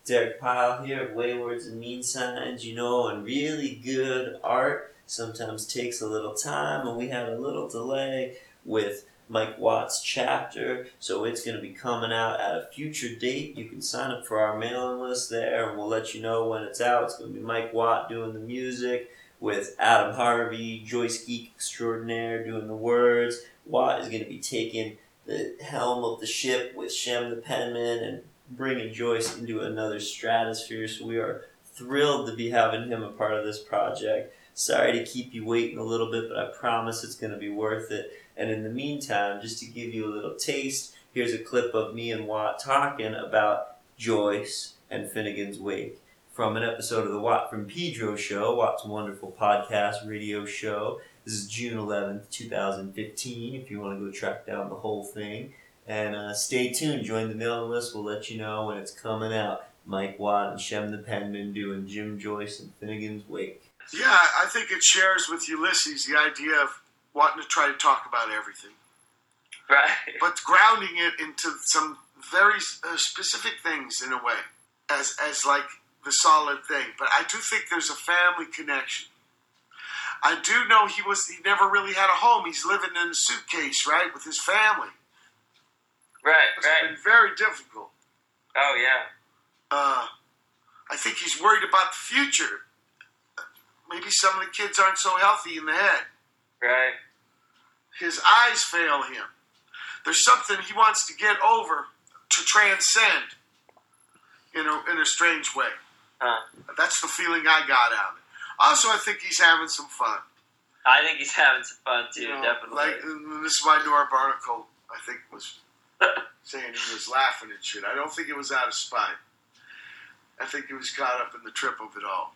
Derek Pyle here of Waywords and Mean Signs, and really good art sometimes takes a little time, and we had a little delay with Mike Watt's chapter, so it's going to be coming out at a future date. You can sign up for our mailing list there, and we'll let you know when it's out. It's going to be Mike Watt doing the music, with Adam Harvey, Joyce Geek Extraordinaire doing the words. Watt is going to be taking the helm of the ship with Shem the penman and bringing Joyce into another stratosphere, so we are thrilled to be having him a part of this project. Sorry to keep you waiting a little bit, but I promise it's going to be worth it. And in the meantime, just to give you a little taste, here's a clip of me and Watt talking about Joyce and Finnegan's Wake from an episode of the Watt from Pedro show, Watt's wonderful podcast radio show. This is June 11th, 2015, if you want to go track down the whole thing. And stay tuned, join the mailing list, we'll let you know when it's coming out. Mike Watt and Shem the Penman doing Jim Joyce and Finnegan's Wake. Yeah, I think it shares with Ulysses the idea of wanting to try to talk about everything. Right. But grounding it into some very specific things in a way, as like the solid thing. But I do think there's a family connection. I do know he never really had a home. He's living in a suitcase, right, with his family. Right, It's been very difficult. Oh, yeah. I think he's worried about the future. Maybe some of the kids aren't so healthy in the head. Right. His eyes fail him. There's something he wants to get over, to transcend in a strange way. Huh. That's the feeling I got out of it. Also, I think he's having some fun. I think he's having some fun, too, definitely. Like, and this is why Nora Barnacle, I think, was saying he was laughing and shit. I don't think it was out of spite. I think he was caught up in the trip of it all.